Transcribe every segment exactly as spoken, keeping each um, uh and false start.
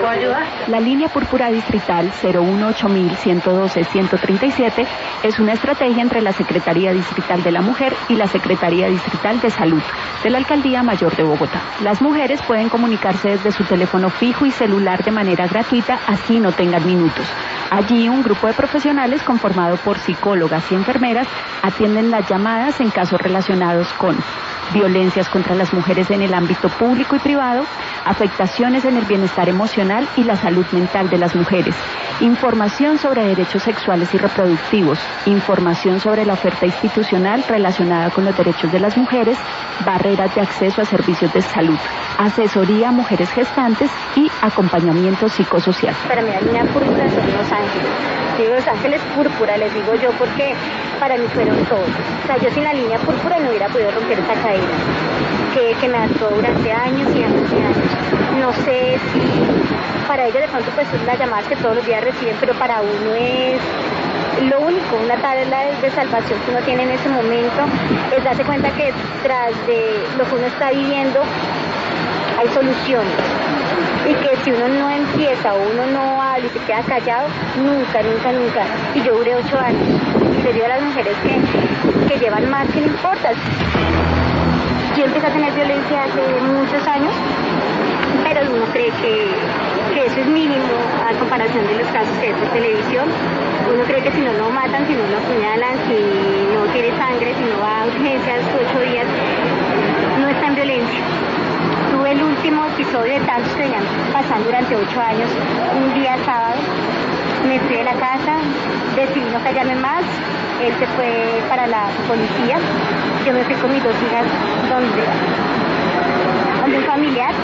puedo ayudar? La línea púrpura distrital cero uno ocho mil ciento doce ciento treinta y siete es una estrategia entre la Secretaría Distrital de la Mujer y la Secretaría Distrital de Salud de la Alcaldía Mayor de Bogotá. Las mujeres pueden comunicarse desde su teléfono fijo y celular de manera gratuita, así no tengan minutos. Allí un grupo de profesionales conformado por psicólogas y enfermeras atienden las llamadas en casos relacionados con violencias contra las mujeres en el ámbito público y privado, afectaciones en el bienestar emocional y la salud mental de las mujeres, información sobre derechos sexuales y reproductivos, información sobre la oferta institucional relacionada con los derechos de las mujeres, barreras de acceso a servicios de salud, asesoría a mujeres gestantes y acompañamiento psicosocial. Para mí la línea púrpura son los ángeles. Digo los ángeles púrpura, les digo yo, porque para mí fueron todos. O sea, yo sin la línea púrpura no hubiera podido romper esa cadena que, que me ató durante años y años y años. No sé si para ellos de pronto pues es la llamada que todos los días reciben, pero para uno es lo único, una tabla de salvación que uno tiene en ese momento, es darse cuenta que tras de lo que uno está viviendo hay soluciones. Y que si uno no empieza o uno no habla y se queda callado, nunca, nunca, nunca. Y yo duré ocho años. Y le digo a las mujeres que, que llevan más, que no importa. Yo empecé a tener violencia hace muchos años, pero uno cree que, que eso es mínimo a comparación de los casos que es de televisión. Uno cree que si no lo matan, si no lo apuñalan, si no tiene sangre, si no va a urgencias ocho días, no está en violencia. Tuve el último episodio de tantos que venían pasando durante ocho años, un día sábado, me fui de la casa, decidí no callarme más, él se fue para la policía, yo me fui con mis dos hijas donde, donde un familiar,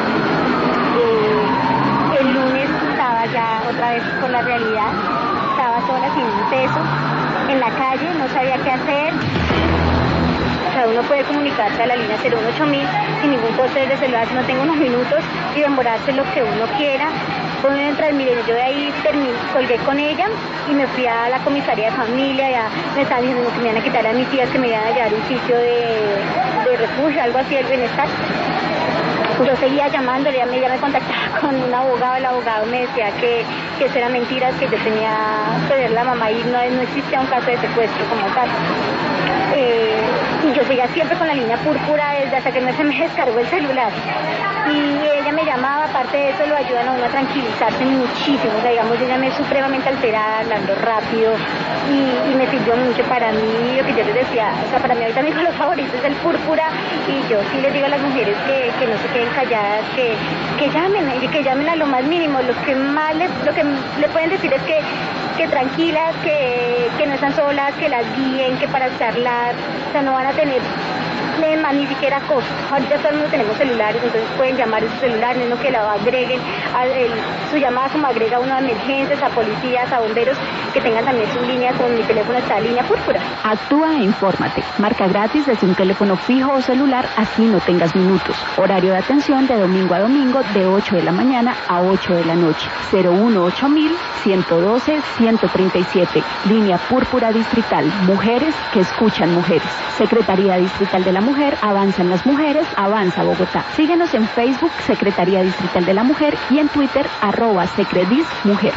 eh, el lunes estaba ya otra vez con la realidad, estaba sola sin un peso, en la calle, no sabía qué hacer. O sea, uno puede comunicarse a la línea cero uno ocho mil sin ningún coste de celular, si no tengo unos minutos y demorarse lo que uno quiera. Puedo entrar, miren, yo de ahí terminé, colgué con ella y me fui a la comisaría de familia, ya me estaban diciendo que me iban a quitar a mis tías, que me iban a llevar a un sitio de, de refugio, algo así del bienestar. Yo seguía llamándole, ella me, ella me contactaba con un abogado, el abogado me decía que, que eso era mentira, que yo tenía que ver la mamá y no, no existía un caso de secuestro como tal. Eh, y yo seguía siempre con la línea púrpura desde hasta que no se me descargó el celular. Y ella me llamaba, aparte de eso lo ayudan a uno a tranquilizarse muchísimo, o sea, digamos, yo llamé supremamente alterada, hablando rápido, y, y me sirvió mucho para mí, lo que yo les decía, o sea, para mí ahorita mi color favorito es el púrpura, y yo sí les digo a las mujeres que, que no se queden calladas, que, que llamen, que llamen a lo más mínimo, lo que más les, lo que le pueden decir es que, que tranquilas, que, que no están solas, que las guíen, que para charlar, o sea, no van a tener más ni siquiera costo. Ahorita todo el mundo tenemos celulares, entonces pueden llamar a su celular, no que la agreguen a el, su llamada como agrega uno a emergencias, a policías, a bomberos, que tengan también su línea, con mi teléfono está línea púrpura. Actúa e infórmate. Marca gratis desde un teléfono fijo o celular, así no tengas minutos. Horario de atención de domingo a domingo de ocho de la mañana a ocho de la noche. cero uno ocho mil ciento doce ciento treinta y siete. Línea púrpura distrital. Mujeres que escuchan mujeres. Secretaría Distrital de la Mujer, avanzan las mujeres, avanza Bogotá. Síguenos en Facebook, Secretaría Distrital de la Mujer, y en Twitter, arroba secredismujer.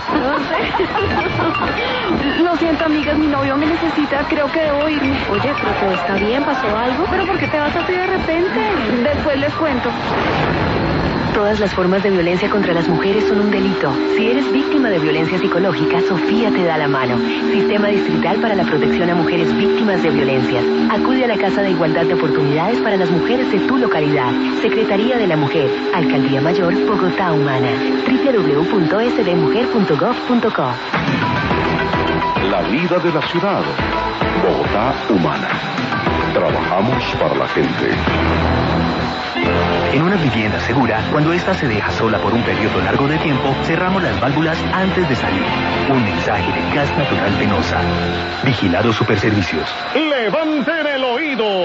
Lo siento, amigas, mi novio me necesita, creo que debo irme. Oye, pero todo está bien, ¿pasó algo? ¿Pero por qué te vas así de repente? Después les cuento. Todas las formas de violencia contra las mujeres son un delito. Si eres víctima de violencia psicológica, Sofía te da la mano. Sistema Distrital para la Protección a Mujeres Víctimas de Violencias. Acude a la Casa de Igualdad de Oportunidades para las mujeres de tu localidad. Secretaría de la Mujer, Alcaldía Mayor, Bogotá Humana. doble u doble u doble u punto s d mujer punto gov punto co. La vida de la ciudad. Bogotá Humana. Trabajamos para la gente. En una vivienda segura, cuando ésta se deja sola por un periodo largo de tiempo, cerramos las válvulas antes de salir. Un mensaje de Gas Natural Penosa. Vigilado Superservicios. Levanten el oído.